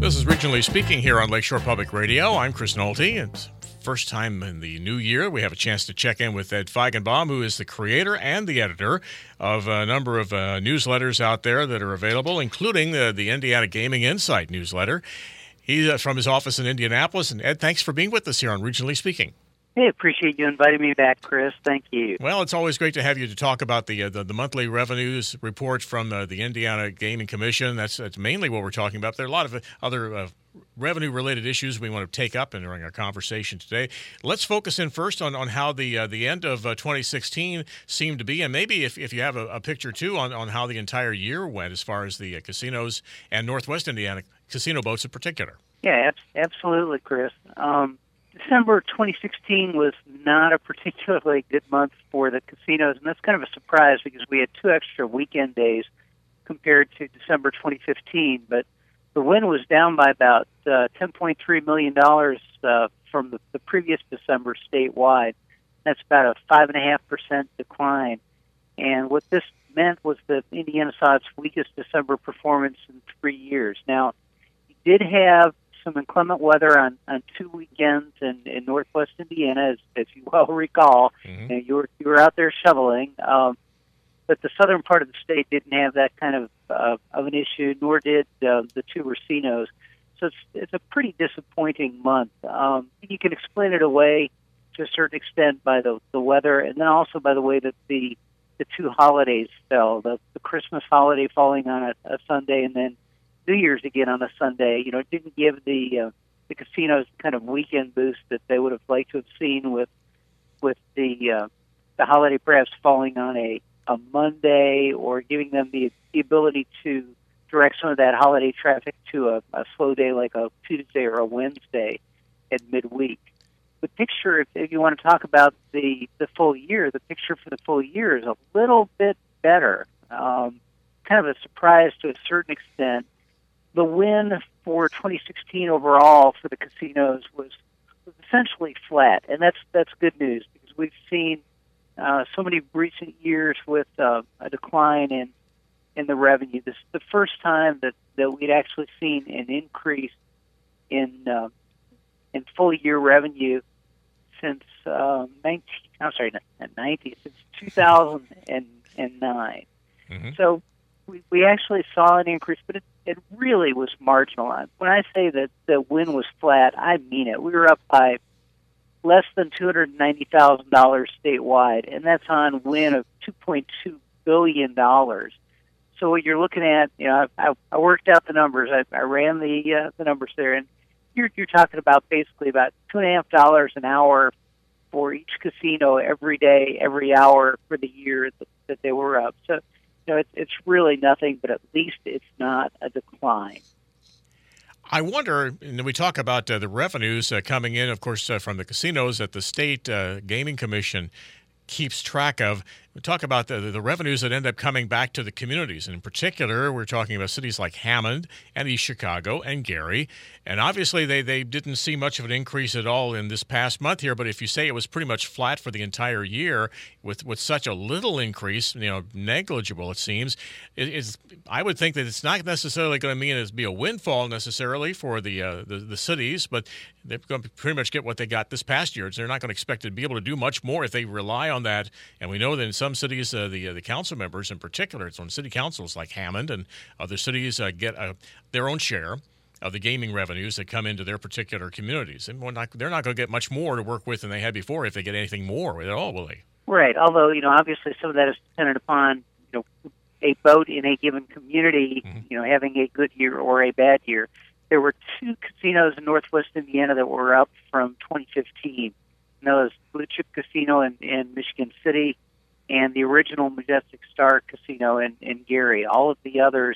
This is Regionally Speaking here on Lakeshore Public Radio. I'm Chris Nolte. It's first time in the new year we have a chance to check in with Ed Feigenbaum, who is the creator and the editor of a number of newsletters out there that are available, including the Indiana Gaming Insight newsletter. He's from his office in Indianapolis. And Ed, thanks for being with us here on Regionally Speaking. Hey, appreciate you inviting me back, Chris. Thank you. Well, it's always great to have you to talk about the monthly revenues report from the Indiana Gaming Commission. That's mainly what we're talking about. There are a lot of other revenue-related issues we want to take up during our conversation today. Let's focus in first on how the end of 2016 seemed to be, and maybe if you have a picture, too, on how the entire year went as far as the casinos and Northwest Indiana casino boats in particular. Yeah, absolutely, Chris. December 2016 was not a particularly good month for the casinos, and that's kind of a surprise because we had 2 extra weekend days compared to December 2015. But the win was down by about $10.3 million from the previous December statewide. That's about a 5.5% decline. And what this meant was that Indiana saw its weakest December performance in 3 years. Now, you did have some inclement weather on 2 weekends in Northwest Indiana, as you well recall. Mm-hmm. And you were out there shoveling, but the southern part of the state didn't have that kind of an issue, nor did the 2 racinos. So it's a pretty disappointing month. You can explain it away to a certain extent by the weather, and then also by the way that the 2 holidays fell. The Christmas holiday falling on a Sunday, and then New Year's again on a Sunday. You know, it didn't give the casinos kind of weekend boost that they would have liked to have seen with the holiday perhaps falling on a Monday, or giving them the ability to direct some of that holiday traffic to a slow day like a Tuesday or a Wednesday at midweek. The picture, if you want to talk about the full year, the picture for the full year is a little bit better. Kind of a surprise to a certain extent. The win for 2016 overall for the casinos was essentially flat, and that's good news because we've seen so many recent years with a decline in the revenue. This is the first time that we'd actually seen an increase in full year revenue since since 2009. Mm-hmm. So we actually saw an increase, but it really was marginal. When I say that the win was flat, I mean it. We were up by less than $290,000 statewide, and that's on win of $2.2 billion. So what you're looking at, you know, I worked out the numbers. I ran the numbers there, and you're talking about basically about $2.50 an hour for each casino every day, every hour for the year that they were up. So, you know, it's really nothing, but at least it's not a decline. I wonder, and we talk about the revenues coming in, of course, from the casinos that the State Gaming Commission keeps track of. We talk about the revenues that end up coming back to the communities. And in particular, we're talking about cities like Hammond and East Chicago and Gary. And obviously, they didn't see much of an increase at all in this past month here. But if you say it was pretty much flat for the entire year with such a little increase, you know, negligible, it seems, I would think that it's not necessarily going to mean it'd be a windfall necessarily for the cities, but they're going to pretty much get what they got this past year. They're not going to expect to be able to do much more if they rely on that. And we know that in some cities, the council members in particular, it's on city councils like Hammond and other cities get their own share of the gaming revenues that come into their particular communities. And they're not going to get much more to work with than they had before if they get anything more at all, will they? Right. Although, you know, obviously some of that is dependent upon, you know, a boat in a given community, Mm-hmm. you know, having a good year or a bad year. There were 2 casinos in Northwest Indiana that were up from 2015. And that was Blue Chip Casino in Michigan City and the original Majestic Star Casino in Gary. All of the others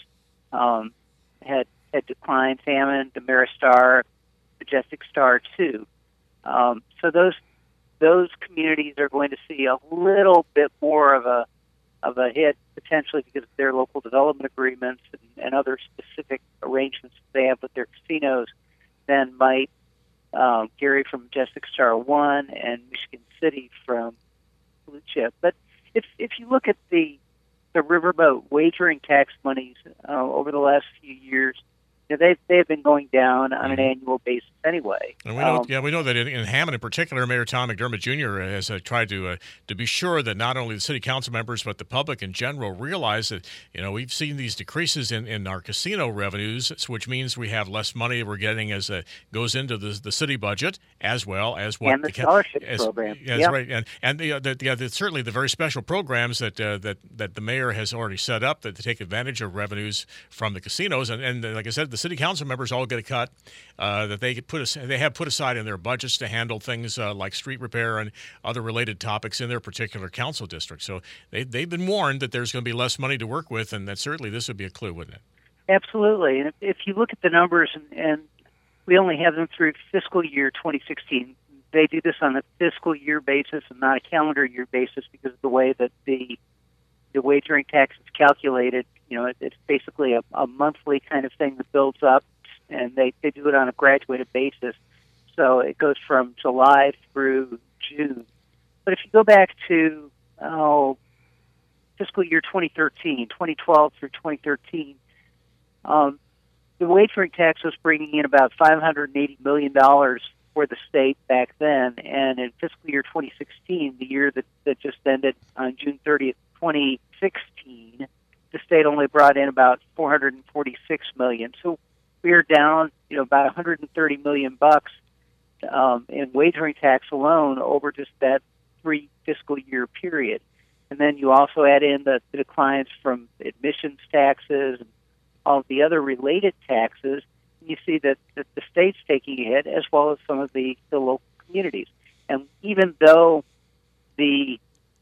had declined. Hammond, Ameristar, Majestic Star too. So those communities are going to see a little bit more of a hit potentially because of their local development agreements and other specific arrangements they have with their casinos than might Gary from Majestic Star 1 and Michigan City from Blue Chip. But if you look at the riverboat wagering tax monies over the last few years, they've been going down on an annual basis anyway. And we know that in Hammond in particular, Mayor Tom McDermott Jr. has tried to be sure that not only the city council members but the public in general realize that we've seen these decreases in our casino revenues, which means we have less money we're getting as goes into the city budget, as well as what and the scholarship program. Yeah, that's right, and certainly the very special programs that the mayor has already set up that take advantage of revenues from the casinos, and like I said, the city council members all get a cut that they have put aside in their budgets to handle things like street repair and other related topics in their particular council district. So they've been warned that there's going to be less money to work with, and that certainly this would be a clue, wouldn't it? Absolutely, and if you look at the numbers, and we only have them through fiscal year 2016. They do this on a fiscal year basis and not a calendar year basis because of the way that the wagering tax is calculated. It's basically a monthly kind of thing that builds up, and they do it on a graduated basis. So it goes from July through June. But if you go back to fiscal year 2013, 2012 through 2013, the wagering tax was bringing in about $580 million for the state back then. And in fiscal year 2016, the year that just ended on June 30th, 2016, the state only brought in about $446 million. So we are down, about $130 million in wagering tax alone over just that 3 fiscal year period. And then you also add in the declines from admissions taxes and all of the other related taxes, and you see that the state's taking a hit as well as some of the local communities. And even though the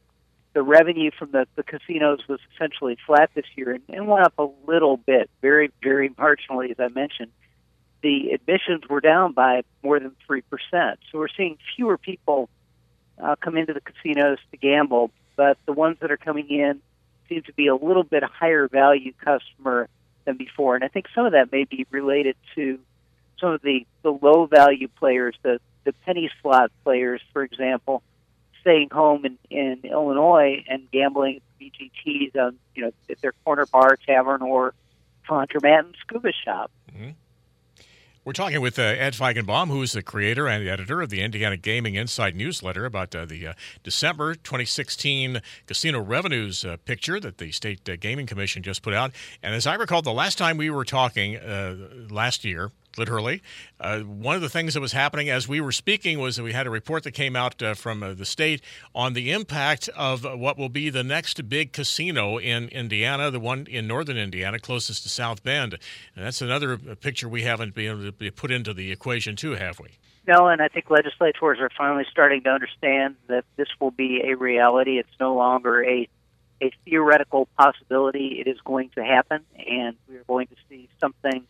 revenue from the casinos was essentially flat this year and went up a little bit, very, very marginally, as I mentioned, the admissions were down by more than 3%. So we're seeing fewer people come into the casinos to gamble, but the ones that are coming in seem to be a little bit higher value customer than before. And I think some of that may be related to some of the low value players, the penny slot players, for example, staying home in Illinois and gambling at BGTs on, at their corner bar, tavern, or Laundromat Scuba Shop. Mm-hmm. We're talking with Ed Feigenbaum, who is the creator and editor of the Indiana Gaming Insight newsletter about the December 2016 casino revenues picture that the State Gaming Commission just put out. And as I recall, the last time we were talking last year, literally, one of the things that was happening as we were speaking was that we had a report that came out from the state on the impact of what will be the next big casino in Indiana, the one in northern Indiana, closest to South Bend. And that's another picture we haven't been able to be put into the equation too, have we? No, and I think legislators are finally starting to understand that this will be a reality. It's no longer a theoretical possibility. It is going to happen, and we're going to see something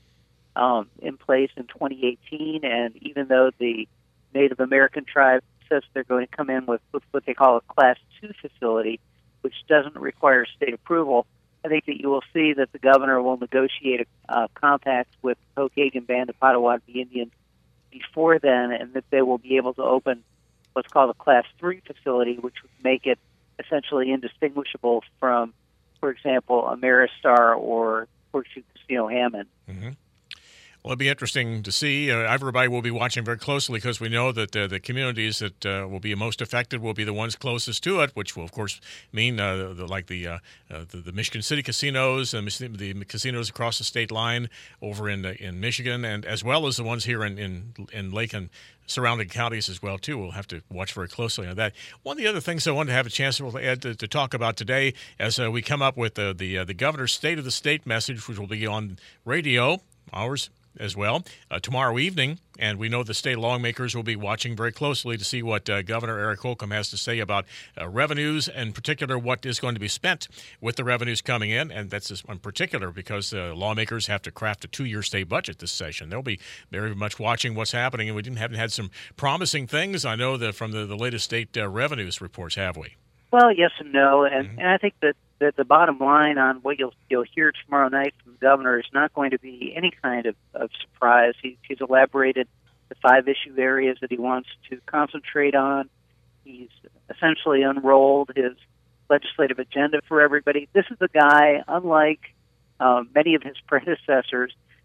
in place in 2018, and even though the Native American tribe says they're going to come in with what they call a Class 2 facility, which doesn't require state approval, I think that you will see that the governor will negotiate a compact with the Pokagon Band of Potawatomi Indians before then, and that they will be able to open what's called a Class 3 facility, which would make it essentially indistinguishable from, for example, Ameristar or Horseshoe Casino Hammond. Mm-hmm. Well, it'll be interesting to see. Everybody will be watching very closely because we know that the communities that will be most affected will be the ones closest to it, which will, of course, mean the Michigan City casinos and the casinos across the state line over in Michigan, and as well as the ones here in Lake and surrounding counties as well, too. We'll have to watch very closely on that. One of the other things I wanted to have a chance to talk about today as we come up with the governor's State of the State message, which will be on radio, ours as well, tomorrow evening. And we know the state lawmakers will be watching very closely to see what Governor Eric Holcomb has to say about revenues, and in particular what is going to be spent with the revenues coming in. And that's in particular because lawmakers have to craft a 2-year state budget this session. They'll be very much watching what's happening, and we haven't had some promising things, I know, that from the latest state revenues reports, have we? Well, yes and no, and I think that the bottom line on what you'll hear tomorrow night from the governor is not going to be any kind of surprise. He's elaborated the 5 issue areas that he wants to concentrate on. He's essentially unrolled his legislative agenda for everybody. This is a guy, unlike many of his predecessors,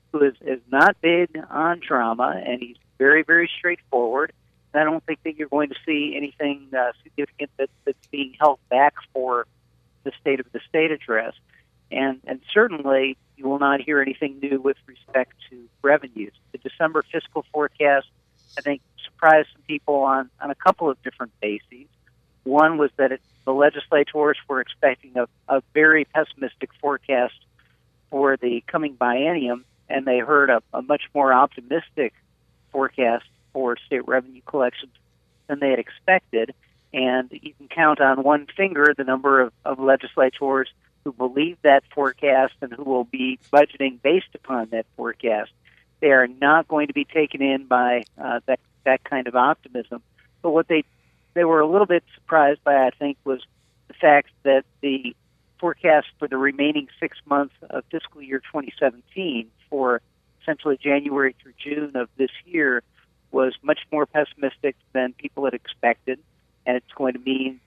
who is not big on drama, and he's very, very straightforward. And I don't think that you're going to see anything significant that's being held back for the State of the State address. And certainly you will not hear anything new with respect to revenues. The December fiscal forecast, I think, surprised some people on a couple of different bases. One was that the legislators were expecting a very pessimistic forecast for the coming biennium, and they heard a much more optimistic forecast for state revenue collections than they had expected. And you can count on one finger the number of legislators who believe that forecast and who will be budgeting based upon that forecast. They are not going to be taken in by that kind of optimism. But what they were a little bit surprised by, I think, was the fact that the forecast for the remaining 6 months of fiscal year 2017, for essentially January through June of this year, was much more pessimistic than people had expected, and it's going to mean,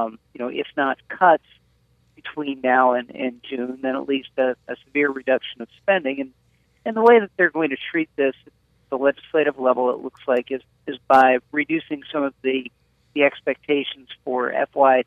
if not cuts between now and June, then at least a severe reduction of spending. And the way that they're going to treat this at the legislative level, it looks like, is by reducing some of the expectations for FY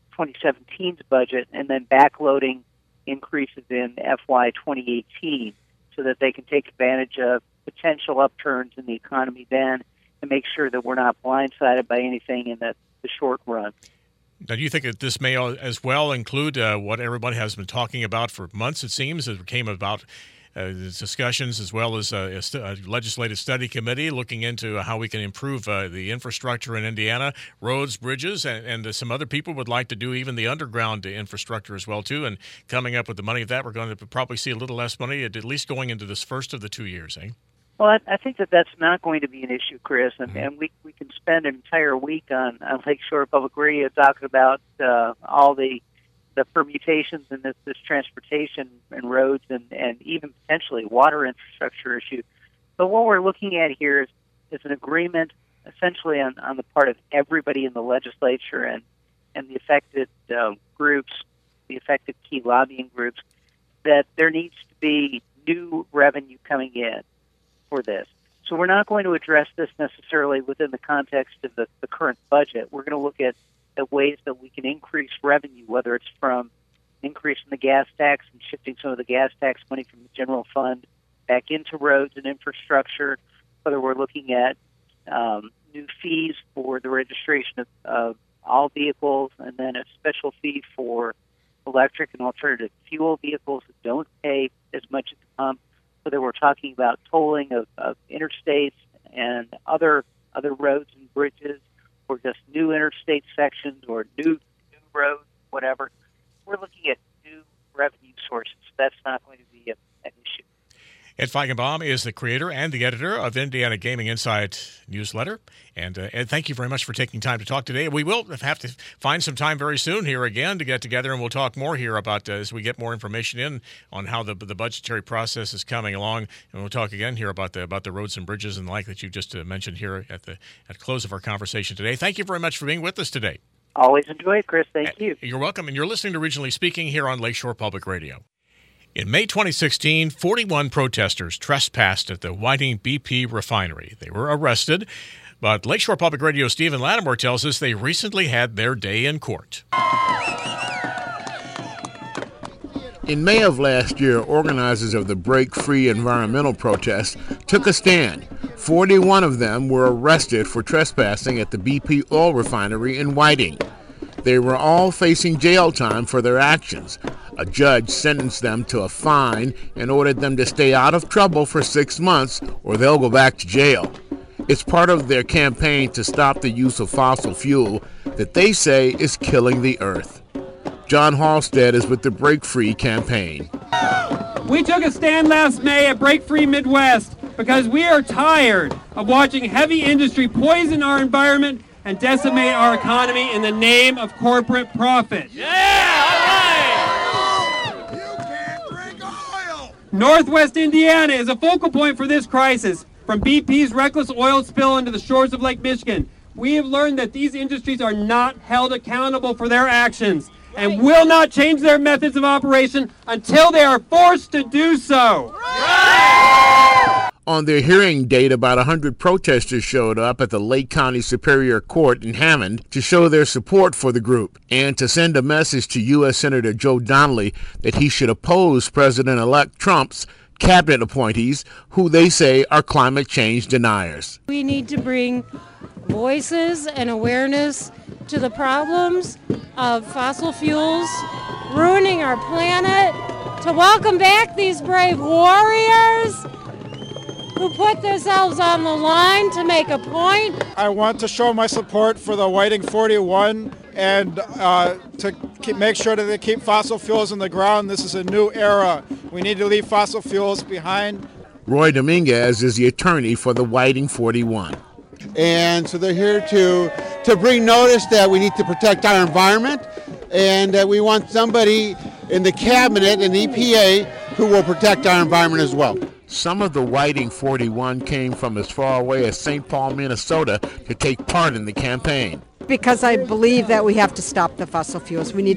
2017's budget and then backloading increases in FY 2018 so that they can take advantage of potential upturns in the economy then and make sure that we're not blindsided by anything in the short run. Now, do you think that this may as well include what everybody has been talking about for months, it seems? It came about discussions as well as a legislative study committee looking into how we can improve the infrastructure in Indiana, roads, bridges, and some other people would like to do even the underground infrastructure as well, too. And coming up with the money of that, we're going to probably see a little less money, at least going into this first of the 2 years, eh? Well, I think that's not going to be an issue, Chris, and we can spend an entire week on Lakeshore Public Radio talking about all the permutations in this transportation and roads and even potentially water infrastructure issue. But what we're looking at here is an agreement essentially on the part of everybody in the legislature and the affected groups, the affected key lobbying groups, that there needs to be new revenue coming in for this. So we're not going to address this necessarily within the context of the current budget. We're going to look at ways that we can increase revenue, whether it's from increasing the gas tax and shifting some of the gas tax money from the general fund back into roads and infrastructure, whether we're looking at new fees for the registration of all vehicles and then a special fee for electric and alternative fuel vehicles that don't pay as much at the pump, whether we're talking about tolling of interstates and other roads and bridges, or just new interstate sections or new roads, whatever. We're looking at new revenue sources. That's not going to be an issue. Ed Feigenbaum is the creator and the editor of Indiana Gaming Insight newsletter. And Ed, thank you very much for taking time to talk today. We will have to find some time very soon here again to get together, and we'll talk more here about as we get more information in on how the budgetary process is coming along. And we'll talk again here about the roads and bridges and the like that you just mentioned here at the close of our conversation today. Thank you very much for being with us today. Always enjoy it, Chris. Thank you. You're welcome. And you're listening to Regionally Speaking here on Lakeshore Public Radio. In May 2016, 41 protesters trespassed at the Whiting BP refinery. They were arrested, but Lakeshore Public Radio Stephen Lattimore tells us they recently had their day in court. In May of last year, organizers of the Break Free environmental protest took a stand. 41 of them were arrested for trespassing at the BP oil refinery in Whiting. They were all facing jail time for their actions. A judge sentenced them to a fine and ordered them to stay out of trouble for 6 months or they'll go back to jail. It's part of their campaign to stop the use of fossil fuel that they say is killing the earth. John Halstead is with the Break Free campaign. We took a stand last May at Break Free Midwest because we are tired of watching heavy industry poison our environment and decimate our economy in the name of corporate profit. Yeah, all right! You can't drink oil! Northwest Indiana is a focal point for this crisis. From BP's reckless oil spill into the shores of Lake Michigan, we have learned that these industries are not held accountable for their actions and will not change their methods of operation until they are forced to do so. Right! On their hearing date, about 100 protesters showed up at the Lake County Superior Court in Hammond to show their support for the group and to send a message to U.S. Senator Joe Donnelly that he should oppose President-elect Trump's cabinet appointees, who they say are climate change deniers. We need to bring voices and awareness to the problems of fossil fuels ruining our planet, to welcome back these brave warriors who put themselves on the line to make a point. I want to show my support for the Whiting 41 and to make sure that they keep fossil fuels in the ground. This is a new era. We need to leave fossil fuels behind. Roy Dominguez is the attorney for the Whiting 41. And so they're here to bring notice that we need to protect our environment and that we want somebody in the cabinet and EPA who will protect our environment as well. Some of the Whiting 41 came from as far away as St. Paul, Minnesota to take part in the campaign. Because I believe that we have to stop the fossil fuels. We need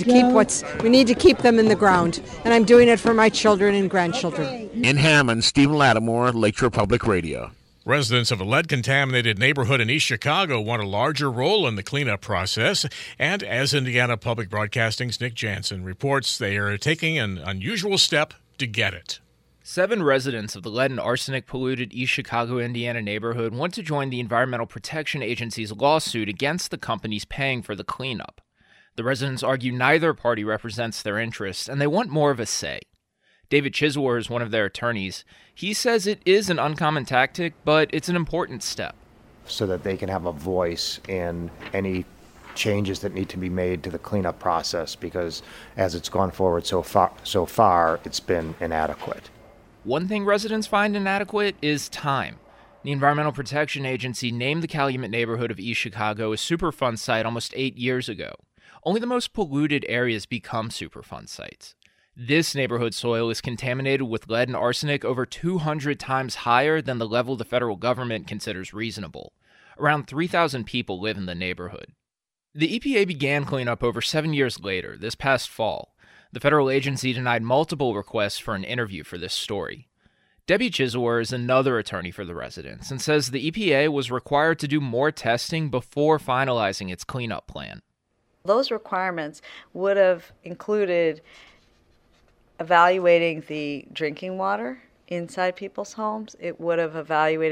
to keep them in the ground. And I'm doing it for my children and grandchildren. In Hammond, Stephen Lattimore, Lakeshore Public Radio. Residents of a lead-contaminated neighborhood in East Chicago want a larger role in the cleanup process. And as Indiana Public Broadcasting's Nick Jansen reports, they are taking an unusual step to get it. 7 residents of the lead and arsenic-polluted East Chicago, Indiana neighborhood want to join the Environmental Protection Agency's lawsuit against the companies paying for the cleanup. The residents argue neither party represents their interests, and they want more of a say. David Chisler is one of their attorneys. He says it is an uncommon tactic, but it's an important step. So that they can have a voice in any changes that need to be made to the cleanup process, because as it's gone forward so far, it's been inadequate. One thing residents find inadequate is time. The Environmental Protection Agency named the Calumet neighborhood of East Chicago a Superfund site almost 8 years ago. Only the most polluted areas become Superfund sites. This neighborhood soil is contaminated with lead and arsenic over 200 times higher than the level the federal government considers reasonable. Around 3,000 people live in the neighborhood. The EPA began cleanup over 7 years later, this past fall. The federal agency denied multiple requests for an interview for this story. Debbie Chisler is another attorney for the residents and says the EPA was required to do more testing before finalizing its cleanup plan. Those requirements would have included evaluating the drinking water inside people's homes. It would have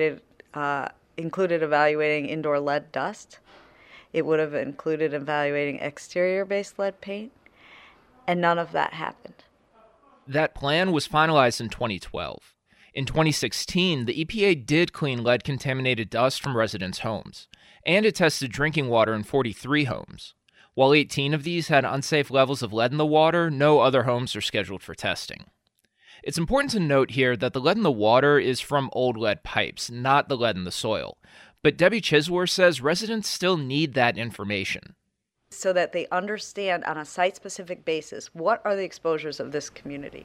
included evaluating indoor lead dust. It would have included evaluating exterior-based lead paint. And none of that happened. That plan was finalized in 2012. In 2016, the EPA did clean lead-contaminated dust from residents' homes, and it tested drinking water in 43 homes. While 18 of these had unsafe levels of lead in the water, no other homes are scheduled for testing. It's important to note here that the lead in the water is from old lead pipes, not the lead in the soil. But Debbie Chisler says residents still need that information, so that they understand on a site-specific basis what are the exposures of this community.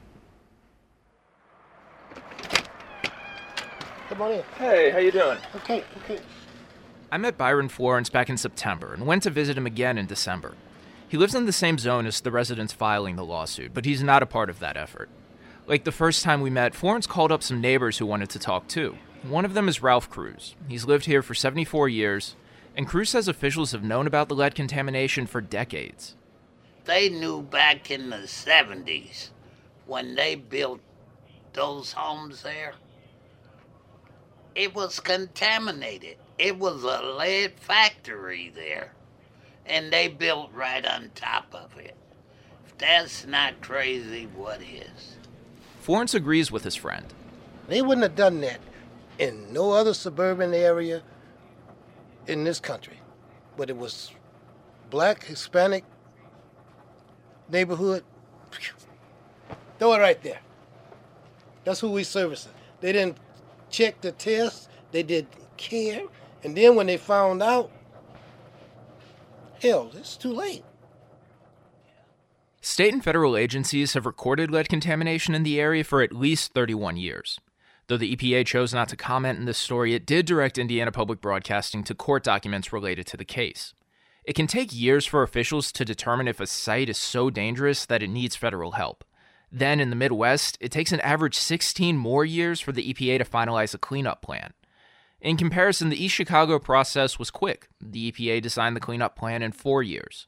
Come on in. Hey, how you doing? Okay. I met Byron Florence back in September and went to visit him again in December. He lives in the same zone as the residents filing the lawsuit, but he's not a part of that effort. Like the first time we met, Florence called up some neighbors who wanted to talk too. One of them is Ralph Cruz. He's lived here for 74 years, and Cruz says officials have known about the lead contamination for decades. They knew back in the 70s when they built those homes there. It was contaminated. It was a lead factory there, and they built right on top of it. If that's not crazy, what is? Florence agrees with his friend. They wouldn't have done that in no other suburban area in this country, but it was black, Hispanic neighborhood. Throw it right there. That's who we servicing. They didn't check the test. They didn't care. And then when they found out, hell, it's too late. State and federal agencies have recorded lead contamination in the area for at least 31 years. Though the EPA chose not to comment in this story, it did direct Indiana Public Broadcasting to court documents related to the case. It can take years for officials to determine if a site is so dangerous that it needs federal help. Then in the Midwest, it takes an average 16 more years for the EPA to finalize a cleanup plan. In comparison, the East Chicago process was quick. The EPA designed the cleanup plan in 4 years.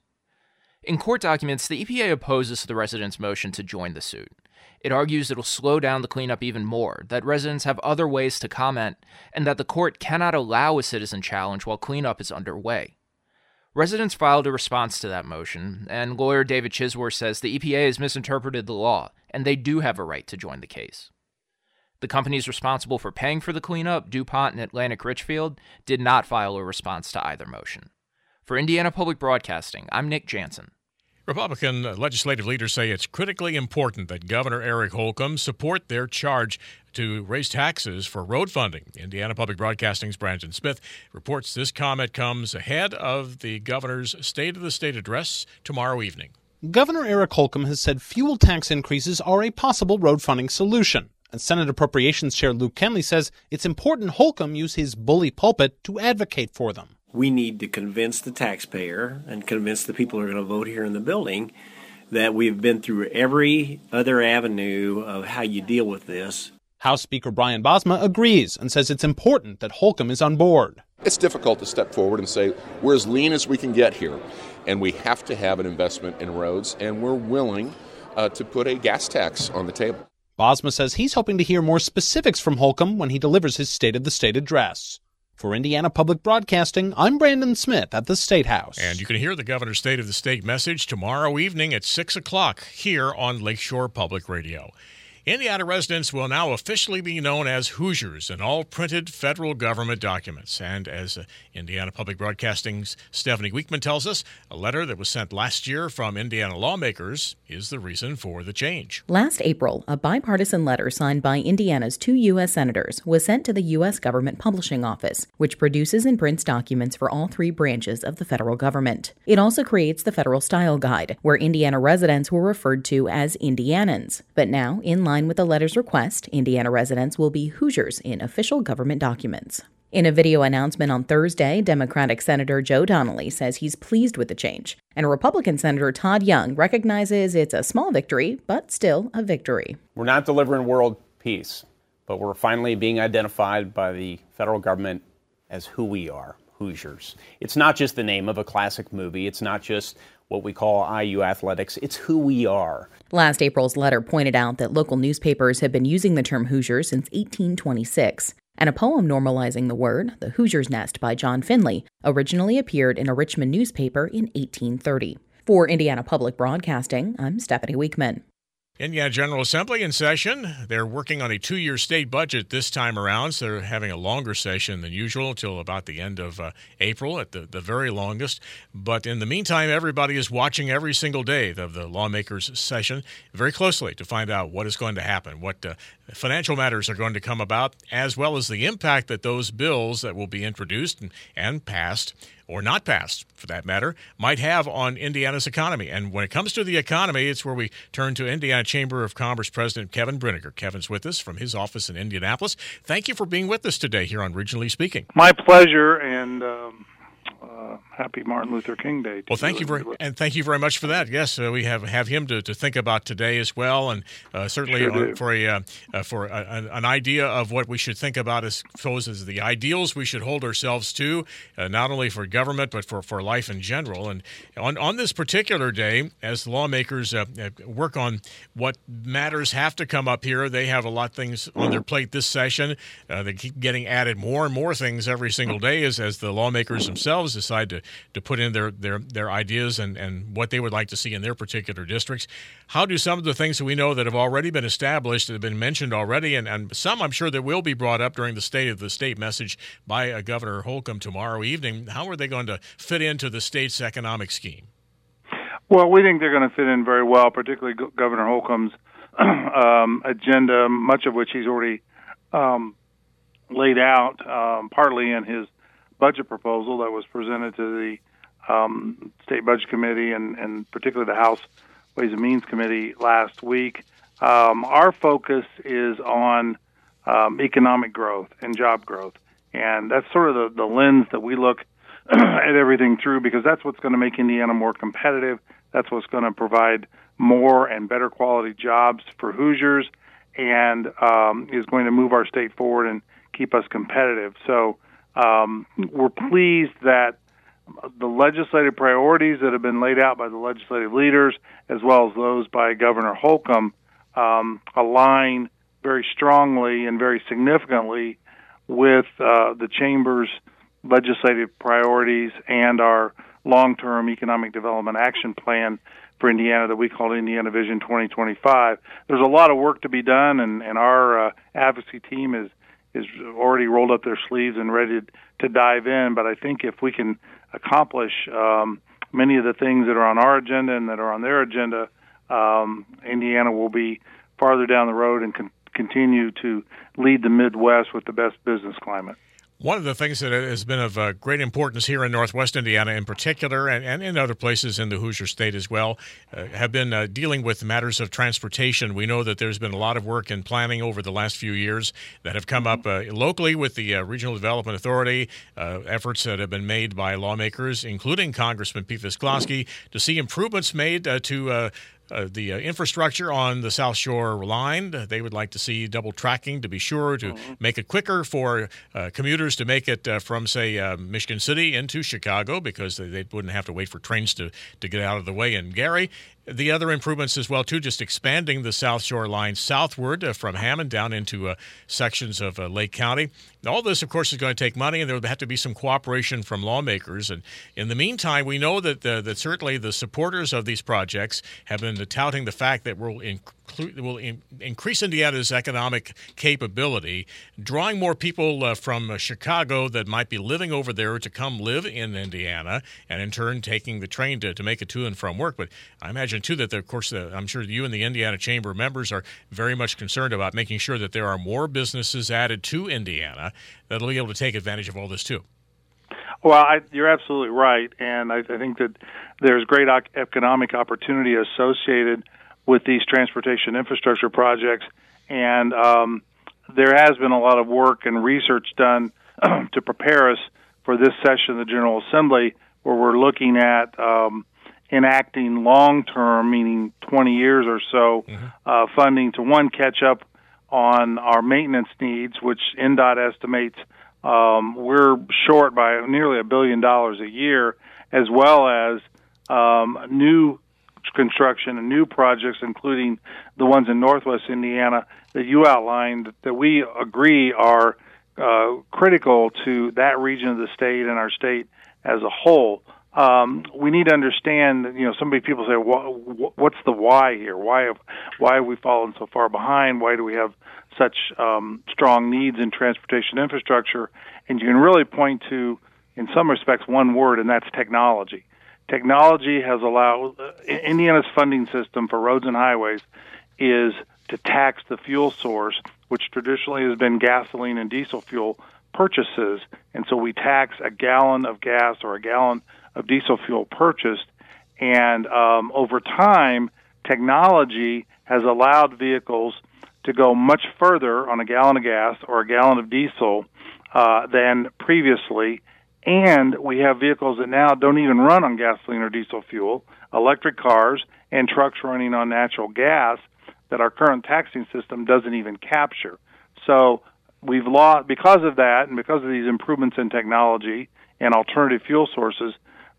In court documents, the EPA opposes the residents' motion to join the suit. It argues it'll slow down the cleanup even more, that residents have other ways to comment, and that the court cannot allow a citizen challenge while cleanup is underway. Residents filed a response to that motion, and lawyer David Chisworth says the EPA has misinterpreted the law, and they do have a right to join the case. The companies responsible for paying for the cleanup, DuPont and Atlantic Richfield, did not file a response to either motion. For Indiana Public Broadcasting, I'm Nick Jansen. Republican legislative leaders say it's critically important that Governor Eric Holcomb support their charge to raise taxes for road funding. Indiana Public Broadcasting's Brandon Smith reports this comment comes ahead of the governor's State of the State address tomorrow evening. Governor Eric Holcomb has said fuel tax increases are a possible road funding solution. And Senate Appropriations Chair Luke Kenley says it's important Holcomb use his bully pulpit to advocate for them. We need to convince the taxpayer and convince the people who are going to vote here in the building that we've been through every other avenue of how you deal with this. House Speaker Brian Bosma agrees and says it's important that Holcomb is on board. It's difficult to step forward and say, we're as lean as we can get here, and we have to have an investment in roads, and we're willing to put a gas tax on the table. Bosma says he's hoping to hear more specifics from Holcomb when he delivers his State of the State address. For Indiana Public Broadcasting, I'm Brandon Smith at the State House. And you can hear the governor's State of the State message tomorrow evening at 6 o'clock here on Lakeshore Public Radio. Indiana residents will now officially be known as Hoosiers in all printed federal government documents. And as Indiana Public Broadcasting's Stephanie Weekman tells us, a letter that was sent last year from Indiana lawmakers is the reason for the change. Last April, a bipartisan letter signed by Indiana's 2 U.S. senators was sent to the U.S. Government Publishing Office, which produces and prints documents for all 3 branches of the federal government. It also creates the Federal Style Guide, where Indiana residents were referred to as Indianans. But now, in line with the letter's request, Indiana residents will be Hoosiers in official government documents. In a video announcement on Thursday, Democratic Senator Joe Donnelly says he's pleased with the change, and Republican Senator Todd Young recognizes it's a small victory, but still a victory. We're not delivering world peace, but we're finally being identified by the federal government as who we are, Hoosiers. It's not just the name of a classic movie. It's not just what we call IU athletics. It's who we are. Last April's letter pointed out that local newspapers have been using the term Hoosier since 1826, and a poem normalizing the word, The Hoosier's Nest by John Finley, originally appeared in a Richmond newspaper in 1830. For Indiana Public Broadcasting, I'm Stephanie Weekman. Indiana General Assembly in session. They're working on a 2-year state budget this time around, so they're having a longer session than usual until about the end of April at the very longest. But in the meantime, everybody is watching every single day of the lawmakers' session very closely to find out what is going to happen, what financial matters are going to come about, as well as the impact that those bills that will be introduced and passed, or not passed, for that matter, might have on Indiana's economy. And when it comes to the economy, it's where we turn to Indiana Chamber of Commerce President Kevin Brinegar. Kevin's with us from his office in Indianapolis. Thank you for being with us today here on Regionally Speaking. My pleasure, and happy Martin Luther King Day. Well, thank you very much for that. Yes, we have him to think about today as well, and certainly for an idea of what we should think about as the ideals we should hold ourselves to, not only for government but for life in general. And on this particular day, as the lawmakers work on what matters have to come up here, they have a lot of things on their plate this session. They keep getting added more and more things every single day as the lawmakers themselves decide to put in their ideas and what they would like to see in their particular districts. How do some of the things that we know that have already been established, that have been mentioned already, and some I'm sure that will be brought up during the State of the State message by Governor Holcomb tomorrow evening, how are they going to fit into the state's economic scheme? Well, we think they're going to fit in very well, particularly Governor Holcomb's agenda, much of which he's already laid out, partly in his budget proposal that was presented to the State Budget Committee and particularly the House Ways and Means Committee last week. Our focus is on economic growth and job growth, and that's sort of the lens that we look at everything through, because that's what's going to make Indiana more competitive. That's what's going to provide more and better quality jobs for Hoosiers and is going to move our state forward and keep us competitive. So we're pleased that the legislative priorities that have been laid out by the legislative leaders, as well as those by Governor Holcomb, align very strongly and very significantly with the Chamber's legislative priorities and our long-term economic development action plan for Indiana that we call Indiana Vision 2025. There's a lot of work to be done, and our advocacy team is already rolled up their sleeves and ready to dive in. But I think if we can accomplish many of the things that are on our agenda and that are on their agenda, Indiana will be farther down the road and continue to lead the Midwest with the best business climate. One of the things that has been of great importance here in Northwest Indiana in particular, and in other places in the Hoosier State as well, have been dealing with matters of transportation. We know that there's been a lot of work in planning over the last few years that have come up locally with the Regional Development Authority, efforts that have been made by lawmakers, including Congressman Pete Visclosky, to see improvements made to the infrastructure on the South Shore line. They would like to see double tracking to be sure to make it quicker for commuters to make it from, say, Michigan City into Chicago, because they wouldn't have to wait for trains to get out of the way in Gary. The other improvements as well, too, just expanding the South Shore line southward from Hammond down into sections of Lake County. All this, of course, is going to take money, and there will have to be some cooperation from lawmakers. And in the meantime, we know that that certainly the supporters of these projects have been touting the fact that will increase Indiana's economic capability, drawing more people from Chicago that might be living over there to come live in Indiana, and in turn taking the train to make it to and from work. But I imagine, too, that, of course, I'm sure you and the Indiana Chamber members are very much concerned about making sure that there are more businesses added to Indiana that will be able to take advantage of all this, too. Well, you're absolutely right, and I think that there's great economic opportunity associated with these transportation infrastructure projects, and there has been a lot of work and research done to prepare us for this session of the General Assembly, where we're looking at enacting long-term, meaning 20 years or so, funding to, one, catch up on our maintenance needs, which NDOT estimates we're short by nearly $1 billion a year, as well as new construction and new projects, including the ones in Northwest Indiana that you outlined, that we agree are critical to that region of the state and our state as a whole. We need to understand, so many people say, what's the why here? Why have we fallen so far behind? Why do we have such strong needs in transportation infrastructure? And you can really point to, in some respects, one word, and that's technology. Technology has allowed Indiana's funding system for roads and highways is to tax the fuel source, which traditionally has been gasoline and diesel fuel purchases. And so we tax a gallon of gas or a gallon of diesel fuel purchased. And over time, technology has allowed vehicles to go much further on a gallon of gas or a gallon of diesel than previously. And we have vehicles that now don't even run on gasoline or diesel fuel, electric cars and trucks running on natural gas that our current taxing system doesn't even capture. So we've lost, because of that and because of these improvements in technology and alternative fuel sources,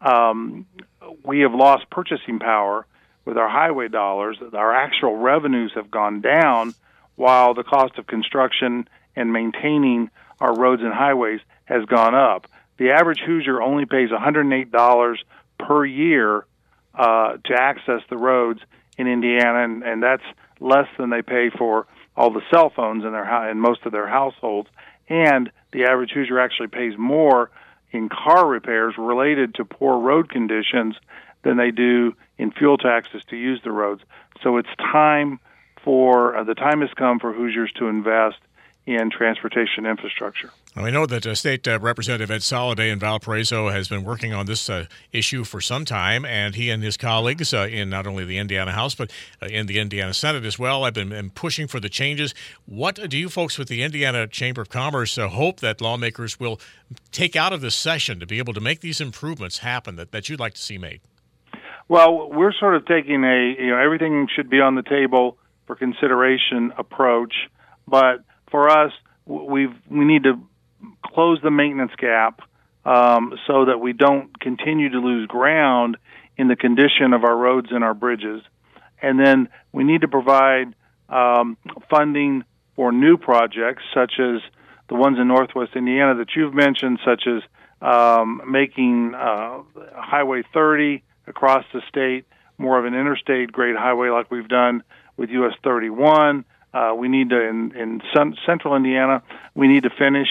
we have lost purchasing power with our highway dollars. Our actual revenues have gone down while the cost of construction and maintaining our roads and highways has gone up. The average Hoosier only pays $108 per year to access the roads in Indiana, and that's less than they pay for all the cell phones in most of their households. And the average Hoosier actually pays more in car repairs related to poor road conditions than they do in fuel taxes to use the roads. So it's time the time has come for Hoosiers to invest in transportation infrastructure. Well, we know that State Representative Ed Soliday in Valparaiso has been working on this issue for some time, and he and his colleagues in not only the Indiana House but in the Indiana Senate as well have been pushing for the changes. What do you folks with the Indiana Chamber of Commerce hope that lawmakers will take out of this session to be able to make these improvements happen that you'd like to see made? Well, we're sort of taking everything should be on the table for consideration approach, but for us, we need to close the maintenance gap so that we don't continue to lose ground in the condition of our roads and our bridges. And then we need to provide funding for new projects, such as the ones in Northwest Indiana that you've mentioned, such as making Highway 30 across the state more of an interstate grade highway like we've done with US 31. We need to, in central Indiana, we need to finish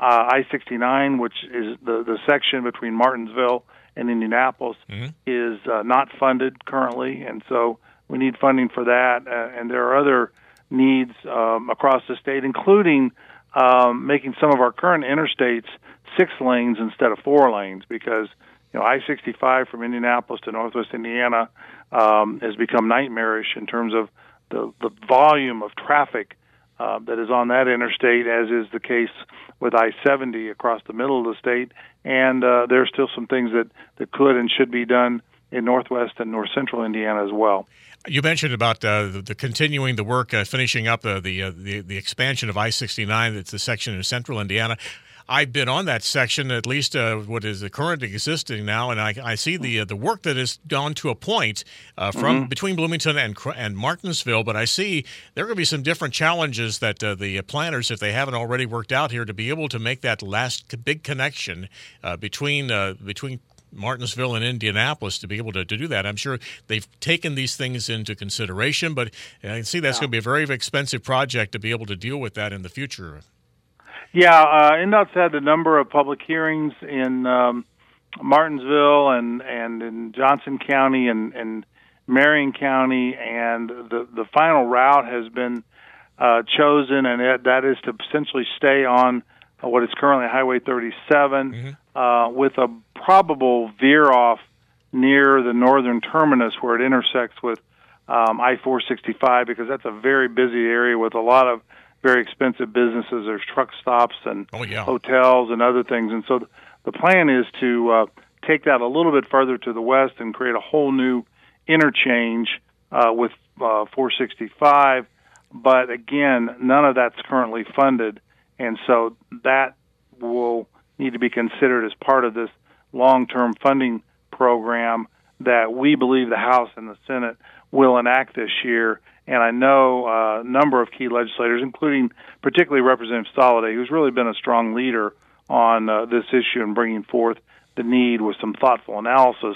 I-69, which is the section between Martinsville and Indianapolis, is not funded currently, and so we need funding for that. And there are other needs across the state, including making some of our current interstates 6 lanes instead of 4 lanes, because I-65 from Indianapolis to Northwest Indiana has become nightmarish in terms of the volume of traffic that is on that interstate, as is the case with I-70 across the middle of the state. And there are still some things that could and should be done in Northwest and North Central Indiana as well. You mentioned about the continuing the work, finishing up the expansion of I-69. It's the section in Central Indiana. I've been on that section, at least what is the current existing now, and I see the work that has gone to a point from between Bloomington and Martinsville. But I see there are going to be some different challenges that the planners, if they haven't already worked out here, to be able to make that last big connection between Martinsville and Indianapolis to be able to do that. I'm sure they've taken these things into consideration, but I can see that's going to be a very expensive project to be able to deal with that in the future. Yeah, NDOT's had a number of public hearings in Martinsville and in Johnson County and Marion County, and the final route has been chosen, and that is to essentially stay on what is currently Highway 37 with a probable veer-off near the northern terminus where it intersects with I-465, because that's a very busy area with a lot of very expensive businesses. There's truck stops and hotels and other things. And so the plan is to take that a little bit further to the west and create a whole new interchange with 465. But again, none of that's currently funded. And so that will need to be considered as part of this long-term funding program that we believe the House and the Senate will enact this year. And I know a number of key legislators, including particularly Representative Soliday, who's really been a strong leader on this issue and bringing forth the need with some thoughtful analysis.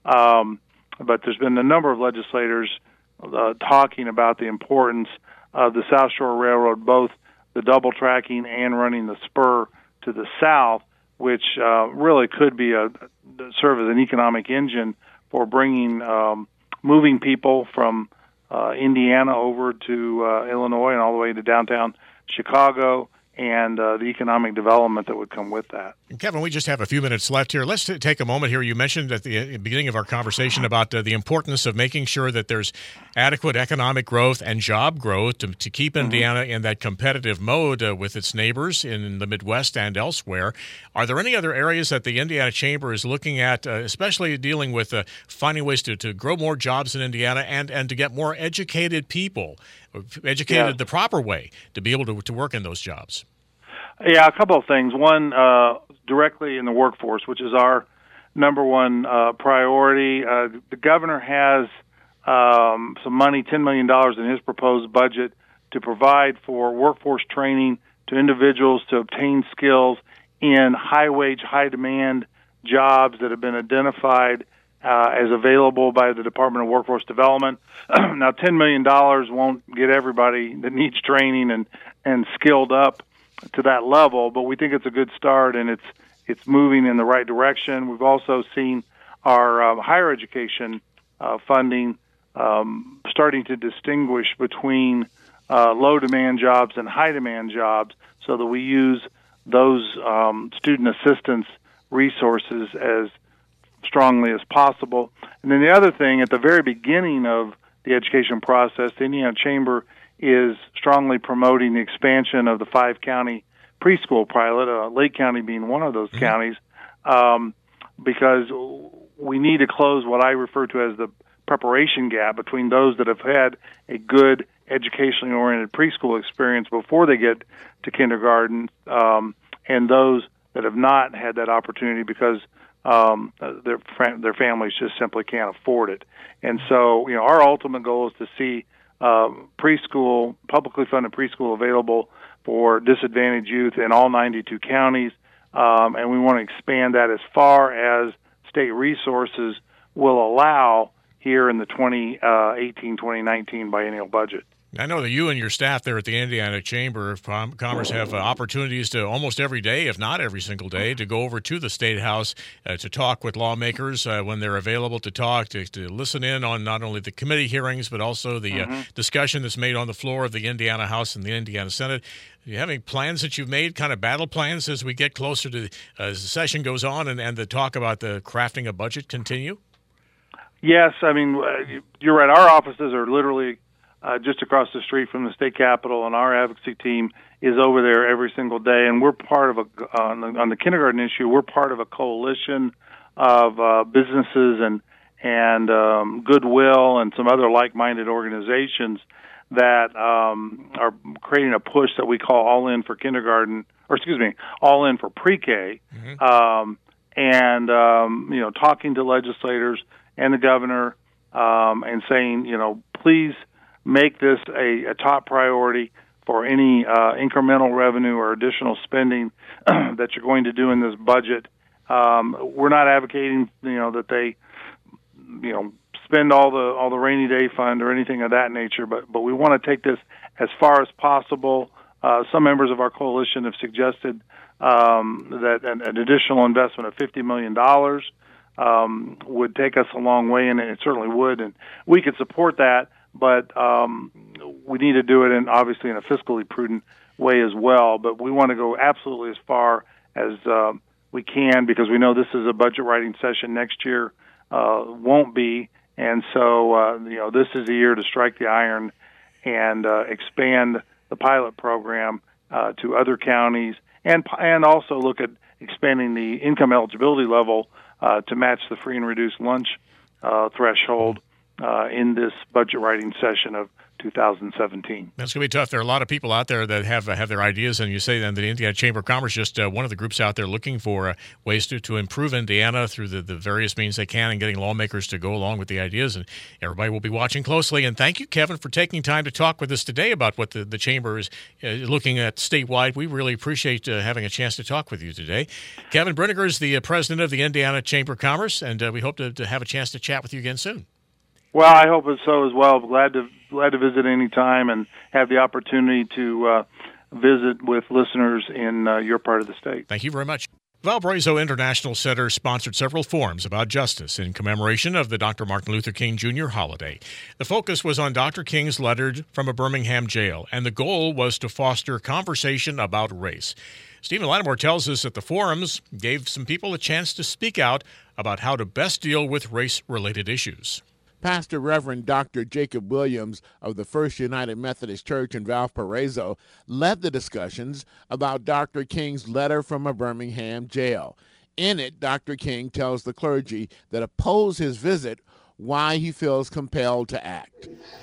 But there's been a number of legislators talking about the importance of the South Shore Railroad, both the double tracking and running the spur to the south, which really could be serve as an economic engine for bringing moving people from Indiana over to Illinois and all the way to downtown Chicago, and the economic development that would come with that. Kevin, we just have a few minutes left here. Let's take a moment here. You mentioned at the beginning of our conversation about the importance of making sure that there's adequate economic growth and job growth to keep Indiana in that competitive mode with its neighbors in the Midwest and elsewhere. Are there any other areas that the Indiana Chamber is looking at, especially dealing with finding ways to grow more jobs in Indiana and to get more educated people, educated the proper way to be able to work in those jobs? Yeah, a couple of things. One, directly in the workforce, which is our number one priority. The governor has some money, $10 million in his proposed budget, to provide for workforce training to individuals to obtain skills in high-wage, high-demand jobs that have been identified as available by the Department of Workforce Development. Now, $10 million won't get everybody that needs training and skilled up to that level, but we think it's a good start, and it's moving in the right direction. We've also seen our higher education funding starting to distinguish between low-demand jobs and high-demand jobs, so that we use those student assistance resources as strongly as possible. And then the other thing, at the very beginning of the education process, the Indiana Chamber is strongly promoting the expansion of the 5-county preschool pilot, Lake County being one of those counties, because we need to close what I refer to as the preparation gap between those that have had a good educationally oriented preschool experience before they get to kindergarten, and those that have not had that opportunity because their families just simply can't afford it. And so, our ultimate goal is to see preschool, publicly funded preschool available for disadvantaged youth in all 92 counties, and we want to expand that as far as state resources will allow here in the 2018-2019 biennial budget. I know that you and your staff there at the Indiana Chamber of Commerce have opportunities to almost every day, if not every single day, to go over to the State House to talk with lawmakers when they're available to talk, to listen in on not only the committee hearings, but also the discussion that's made on the floor of the Indiana House and the Indiana Senate. Do you have any plans that you've made, kind of battle plans as we get closer to as the session goes on and the talk about the crafting a budget continue? Yes, I mean, you're right. Our offices are literally just across the street from the state capitol, and our advocacy team is over there every single day. And we're part of on the kindergarten issue, we're part of a coalition of businesses and Goodwill and some other like-minded organizations that are creating a push that we call All In for Kindergarten, All In for Pre-K, and talking to legislators and the governor, and saying, please make this a top priority for any incremental revenue or additional spending that you're going to do in this budget. We're not advocating, that they, spend all the rainy day fund or anything of that nature, but we want to take this as far as possible. Some members of our coalition have suggested that an additional investment of $50 million would take us a long way, and it certainly would, and we could support that, but we need to do it obviously in a fiscally prudent way as well. But we want to go absolutely as far as we can, because we know this is a budget writing session. Next year won't be, and so this is the year to strike the iron and expand the pilot program to other counties, and also look at expanding the income eligibility level to match the free and reduced lunch threshold in this budget writing session of 2017. That's going to be tough. There are a lot of people out there that have their ideas, and you say that the Indiana Chamber of Commerce just one of the groups out there looking for ways to improve Indiana through the various means they can and getting lawmakers to go along with the ideas, and everybody will be watching closely. And thank you, Kevin, for taking time to talk with us today about what the Chamber is looking at statewide. We really appreciate having a chance to talk with you today. Kevin Brinegar is the president of the Indiana Chamber of Commerce, and we hope to have a chance to chat with you again soon. Well, I hope so as well. Glad to visit any time and have the opportunity to visit with listeners in your part of the state. Thank you very much. Valparaiso International Center sponsored several forums about justice in commemoration of the Dr. Martin Luther King Jr. holiday. The focus was on Dr. King's letter from a Birmingham jail, and the goal was to foster conversation about race. Stephen Lattimore tells us that the forums gave some people a chance to speak out about how to best deal with race-related issues. Pastor Reverend Dr. Jacob Williams of the First United Methodist Church in Valparaiso led the discussions about Dr. King's letter from a Birmingham jail. In it, Dr. King tells the clergy that oppose his visit why he feels compelled to act.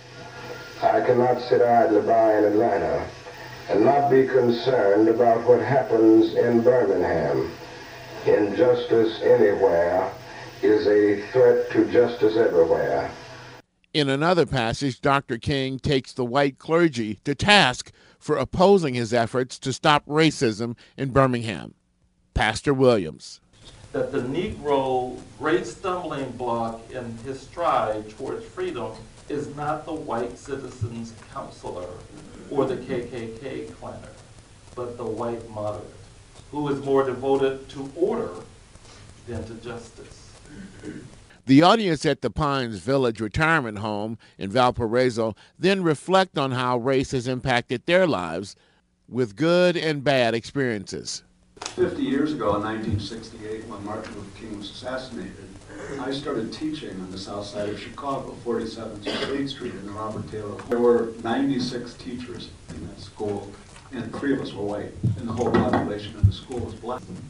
I cannot sit idly by in Atlanta and not be concerned about what happens in Birmingham. Injustice anywhere is a threat to justice everywhere. In another passage, Dr. King takes the white clergy to task for opposing his efforts to stop racism in Birmingham. Pastor Williams. That the Negro great stumbling block in his stride towards freedom is not the white citizens counselor or the KKK planner, but the white moderate, who is more devoted to order than to justice. The audience at the Pines Village retirement home in Valparaiso then reflect on how race has impacted their lives with good and bad experiences. 50 years ago in 1968, when Martin Luther King was assassinated, I started teaching on the south side of Chicago, 47th and State Street in the Robert Taylor. There were 96 teachers in that school, and 3 of us were white, and the whole population in the school was black.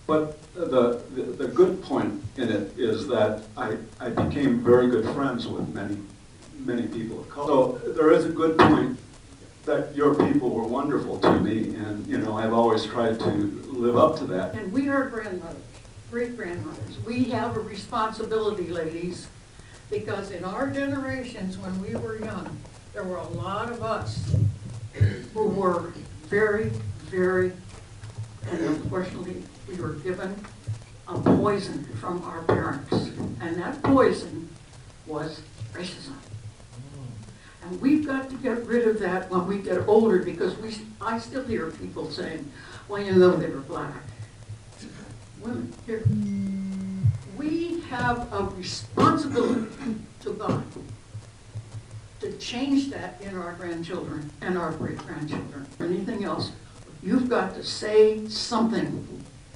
But the good point in it is that I became very good friends with many people of color. So there is a good point that your people were wonderful to me, and I've always tried to live up to that. And we are grandmothers, great-grandmothers. We have a responsibility, ladies, because in our generations when we were young, there were a lot of us who were very, very, and unfortunately we were given a poison from our parents. And that poison was racism. And we've got to get rid of that when we get older, because I still hear people saying, well, they were black. Women, here. We have a responsibility to God to change that in our grandchildren and our great-grandchildren. Or anything else, you've got to say something.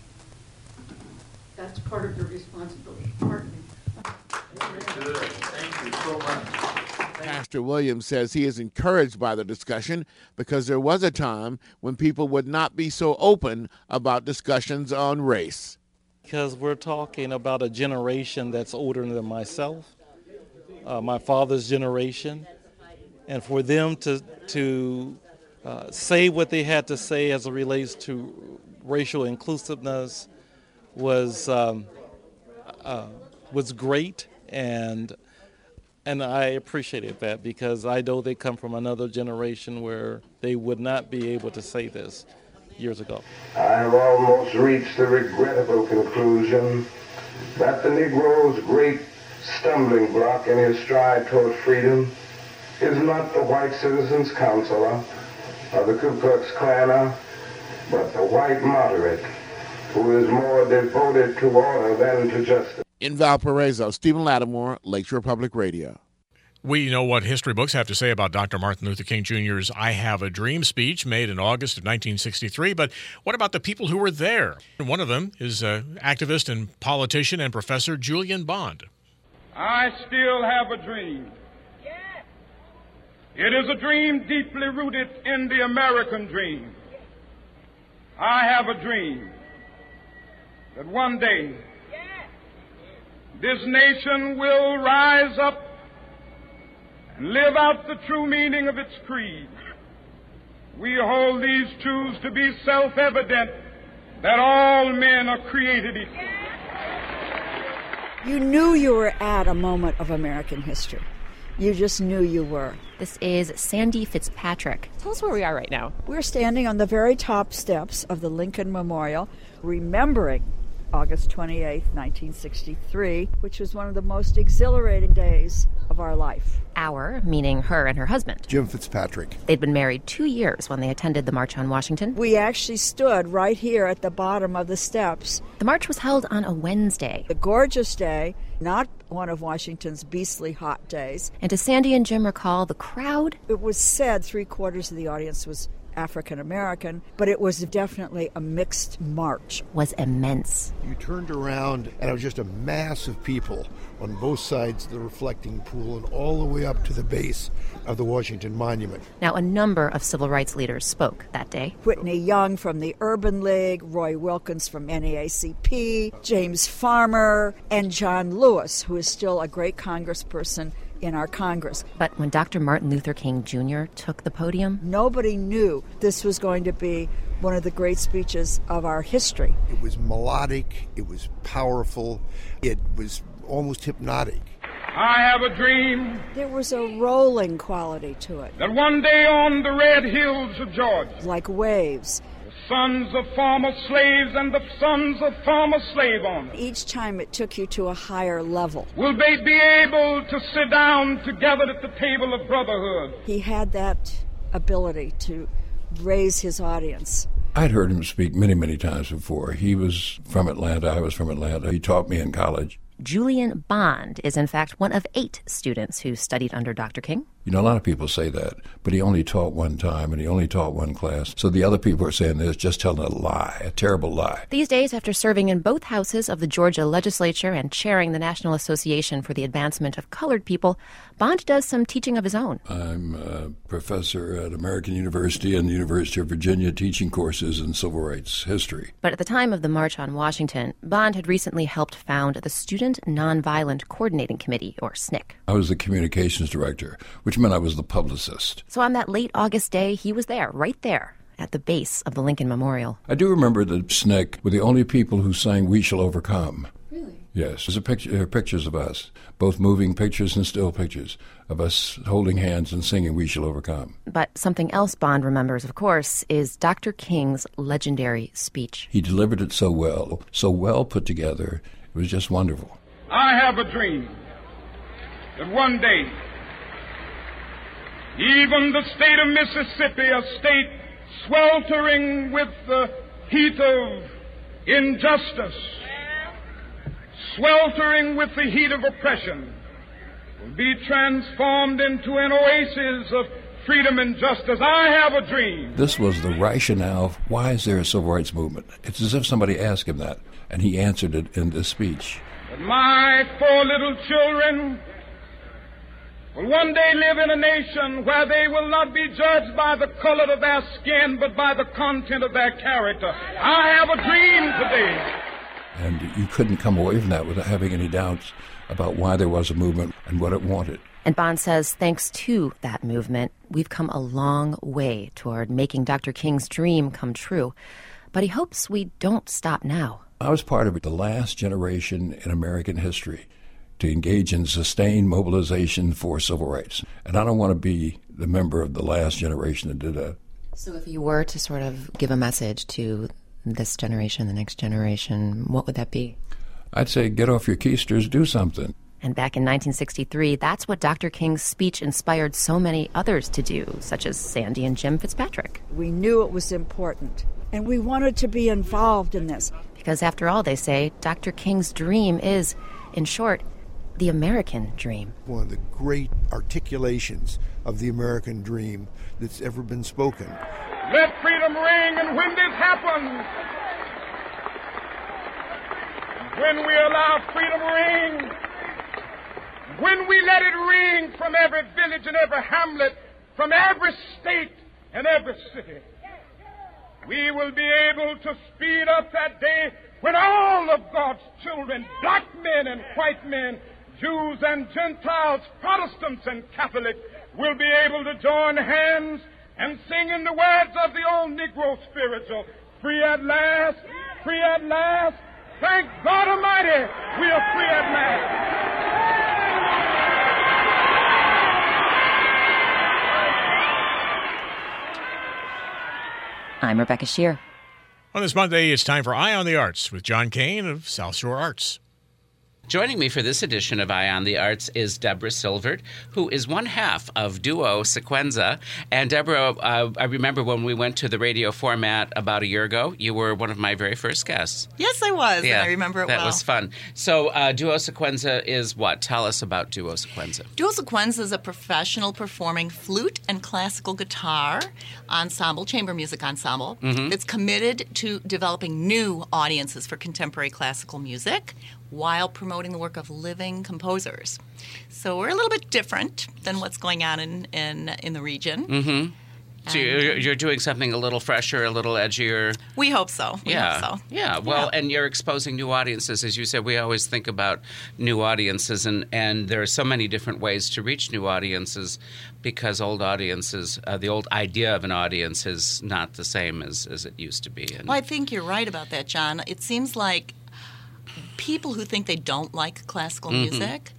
That's part of your responsibility. Pardon me. Good. Thank you so much. Pastor Williams says he is encouraged by the discussion because there was a time when people would not be so open about discussions on race. Because we're talking about a generation that's older than myself, my father's generation, and for them to say what they had to say as it relates to racial inclusiveness was great, and I appreciated that, because I know they come from another generation where they would not be able to say this years ago. I have almost reached the regrettable conclusion that the Negro's great stumbling block in his stride toward freedom is not the white citizens' counselor or the Ku Klux Klaner, but the white moderate who is more devoted to order than to justice. In Valparaiso, Stephen Lattimore, Lakeshore Public Radio. We know what history books have to say about Dr. Martin Luther King Jr.'s I Have a Dream speech made in August of 1963, but what about the people who were there? One of them is activist and politician and Professor Julian Bond. I still have a dream. It is a dream deeply rooted in the American dream. I have a dream that one day this nation will rise up and live out the true meaning of its creed. We hold these truths to be self-evident, that all men are created equal. You knew you were at a moment of American history. You just knew you were. This is Sandy Fitzpatrick. Tell us where we are right now. We're standing on the very top steps of the Lincoln Memorial, remembering August 28, 1963, which was one of the most exhilarating days of our life. Our, meaning her and her husband. Jim Fitzpatrick. They'd been married 2 years when they attended the March on Washington. We actually stood right here at the bottom of the steps. The march was held on a Wednesday. A gorgeous day, not one of Washington's beastly hot days. And as Sandy and Jim recall, the crowd... It was said 3/4 of the audience was African American, but it was definitely a mixed march. Was immense. You turned around and it was just a mass of people on both sides of the reflecting pool and all the way up to the base of the Washington Monument. Now, a number of civil rights leaders spoke that day. Whitney Young from the Urban League, Roy Wilkins from NAACP, James Farmer, and John Lewis, who is still a great congressperson in our Congress. But when Dr. Martin Luther King Jr. took the podium, nobody knew this was going to be one of the great speeches of our history. It was melodic, it was powerful, it was almost hypnotic. I have a dream. There was a rolling quality to it. That one day on the red hills of Georgia, like waves, sons of former slaves and the sons of former slave owners. Each time it took you to a higher level. Will they be able to sit down together at the table of brotherhood? He had that ability to raise his audience. I'd heard him speak many, many times before. He was from Atlanta. I was from Atlanta. He taught me in college. Julian Bond is, in fact, one of 8 students who studied under Dr. King. You know, a lot of people say that, but he only taught one time and he only taught one class. So the other people are saying this, just telling a lie, a terrible lie. These days, after serving in both houses of the Georgia legislature and chairing the National Association for the Advancement of Colored People, Bond does some teaching of his own. I'm a professor at American University and the University of Virginia teaching courses in civil rights history. But at the time of the March on Washington, Bond had recently helped found the Student Nonviolent Coordinating Committee, or SNCC. I was the communications director, which meant I was the publicist. So on that late August day, he was there, right there, at the base of the Lincoln Memorial. I do remember that SNCC were the only people who sang We Shall Overcome. Really? Yes. There's pictures of us, both moving pictures and still pictures, of us holding hands and singing We Shall Overcome. But something else Bond remembers, of course, is Dr. King's legendary speech. He delivered it so well put together. It was just wonderful. I have a dream that one day, even the state of Mississippi, a state sweltering with the heat of injustice, sweltering with the heat of oppression, will be transformed into an oasis of freedom and justice. I have a dream. This was the rationale. Why is there a civil rights movement? It's as if somebody asked him that, and he answered it in this speech. That my 4 little children will one day live in a nation where they will not be judged by the color of their skin, but by the content of their character. I have a dream today. And you couldn't come away from that without having any doubts about why there was a movement and what it wanted. And Bond says, thanks to that movement, we've come a long way toward making Dr. King's dream come true. But he hopes we don't stop now. I was part of the last generation in American history to engage in sustained mobilization for civil rights. And I don't want to be the member of the last generation that did that. So if you were to sort of give a message to this generation, the next generation, what would that be? I'd say get off your keisters, do something. And back in 1963, that's what Dr. King's speech inspired so many others to do, such as Sandy and Jim Fitzpatrick. We knew it was important, and we wanted to be involved in this. Because after all, they say, Dr. King's dream is, in short, the American dream. One of the great articulations of the American dream that's ever been spoken. Let freedom ring, and when this happens, when we allow freedom ring, when we let it ring from every village and every hamlet, from every state and every city, we will be able to speed up that day when all of God's children, black men and white men, Jews and Gentiles, Protestants and Catholics, will be able to join hands and sing in the words of the old Negro spiritual, free at last, free at last. Thank God Almighty, we are free at last. I'm Rebecca Shear. On this Monday, it's time for Eye on the Arts with John Kane of South Shore Arts. Joining me for this edition of Eye on the Arts is Deborah Silvert, who is one half of Duo Sequenza. And Deborah, I remember when we went to the radio format about a year ago, you were one of my very first guests. Yes, I was, and I remember it well. That was fun. So Duo Sequenza is what? Tell us about Duo Sequenza. Duo Sequenza is a professional performing flute and classical guitar ensemble, chamber music ensemble, that's committed to developing new audiences for contemporary classical music while promoting the work of living composers. So we're a little bit different than what's going on in the region. Mm-hmm. So you're doing something a little fresher, a little edgier. We hope so. We hope so. Yeah. Well, and you're exposing new audiences. As you said, we always think about new audiences, and there are so many different ways to reach new audiences because old audiences, the old idea of an audience is not the same as it used to be. Well, I think you're right about that, John. It seems like people who think they don't like classical music,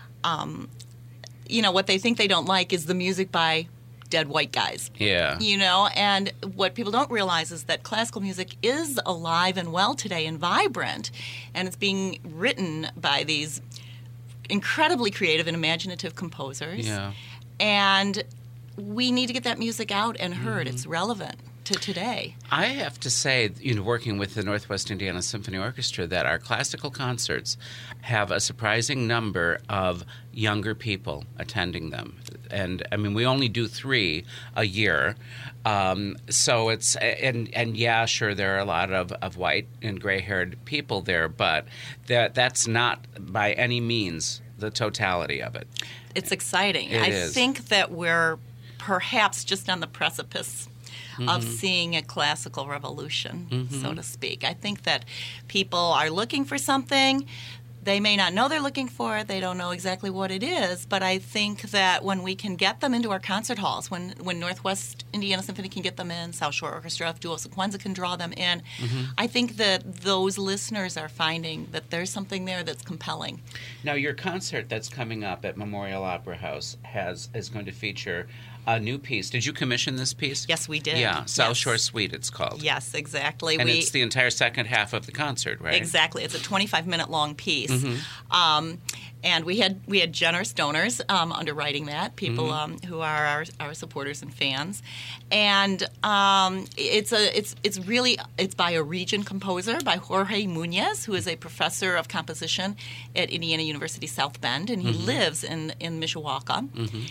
what they think they don't like is the music by dead white guys. Yeah. And what people don't realize is that classical music is alive and well today and vibrant, and it's being written by these incredibly creative and imaginative composers. Yeah. And we need to get that music out and heard. It's relevant to today. I have to say, working with the Northwest Indiana Symphony Orchestra, that our classical concerts have a surprising number of younger people attending them. and I mean we only do 3 a year, so it's and yeah, sure there are a lot of white and gray-haired people there, but that's not by any means the totality of it. It's exciting. I think that we're perhaps just on the precipice of seeing a classical revolution, so to speak. I think that people are looking for something. They may not know they're looking for it. They don't know exactly what it is. But I think that when we can get them into our concert halls, when Northwest Indiana Symphony can get them in, South Shore Orchestra, if Duo Sequenza can draw them in, I think that those listeners are finding that there's something there that's compelling. Now, your concert that's coming up at Memorial Opera House is going to feature a new piece. Did you commission this piece? Yes, we did. Yeah, South Shore Suite it's called. Yes, exactly. And it's the entire second half of the concert, right? Exactly. It's a 25-minute long piece. And we had generous donors underwriting that, people who are our supporters and fans. And it's by a region composer, by Jorge Muñez, who is a professor of composition at Indiana University South Bend, and he lives in Mishawaka.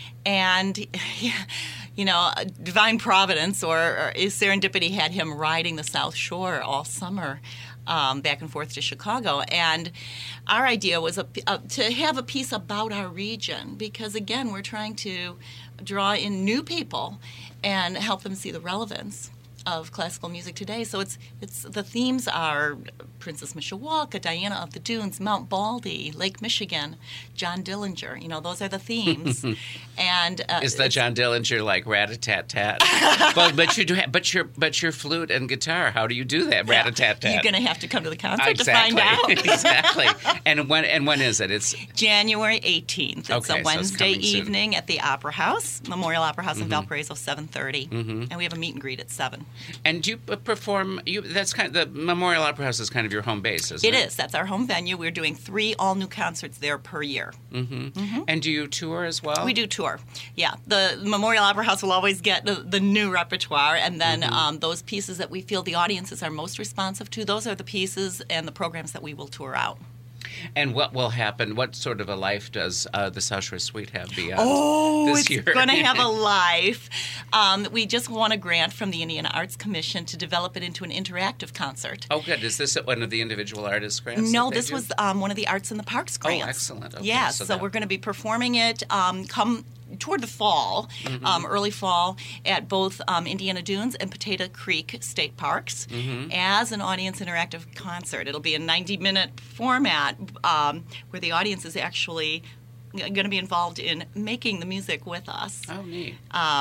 And you know, divine providence or serendipity had him riding the South Shore all summer. Back and forth to Chicago, and our idea was to have a piece about our region, because again we're trying to draw in new people and help them see the relevance of classical music today. So it's the themes are Princess Mishawaka, Diana of the Dunes, Mount Baldy, Lake Michigan, John Dillinger. You know, those are the themes. And is that John Dillinger like rat-a-tat-tat? but you do but your flute and guitar. How do you do that? Rat-a-tat-tat. You're going to have to come to the concert to find out. Exactly. And when is it? It's January 18th. It's a Wednesday evening at the Opera House, Memorial Opera House in Valparaiso, 7:30, and we have a meet and greet at 7. And do you perform? That's kind of the Memorial Opera House is kind of your home base, isn't it? It is. That's our home venue. We're doing 3 all-new concerts there per year. And do you tour as well? We do tour. Yeah, the Memorial Opera House will always get the new repertoire, and then those pieces that we feel the audiences are most responsive to, those are the pieces and the programs that we will tour out. And what will happen? What sort of a life does the South Shore Suite have beyond this year? It's going to have a life. We just won a grant from the Indiana Arts Commission to develop it into an interactive concert. Oh, good. Is this one of the individual artists' grants? No, this was one of the Arts in the Parks grants. Oh, excellent. Okay, yes, so we're going to be performing it come toward the fall, early fall, at both Indiana Dunes and Potato Creek State Parks as an audience interactive concert. It'll be a 90-minute format where the audience is actually going to be involved in making the music with us. Oh, neat.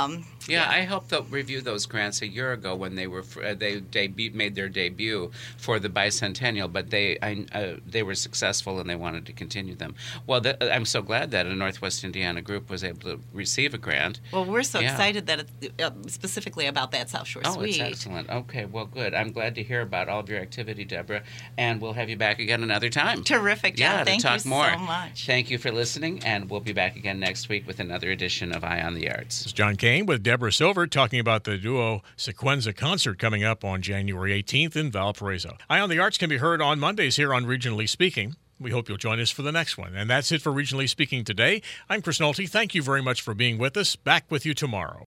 I helped review those grants a year ago when they were made their debut for the bicentennial, but they were successful and they wanted to continue them. Well, I'm so glad that a Northwest Indiana group was able to receive a grant. Well, we're so excited that it's specifically about that South Shore Suite. Oh, it's excellent. Okay, well, good. I'm glad to hear about all of your activity, Deborah, and we'll have you back again another time. Terrific, John. Thank you so much. Thank you for listening, and we'll be back again next week with another edition of Eye on the Arts. It's John Kane with Deborah Silver talking about the Duo Sequenza concert coming up on January 18th in Valparaiso. Eye on the Arts can be heard on Mondays here on Regionally Speaking. We hope you'll join us for the next one. And that's it for Regionally Speaking today. I'm Chris Nolte. Thank you very much for being with us. Back with you tomorrow.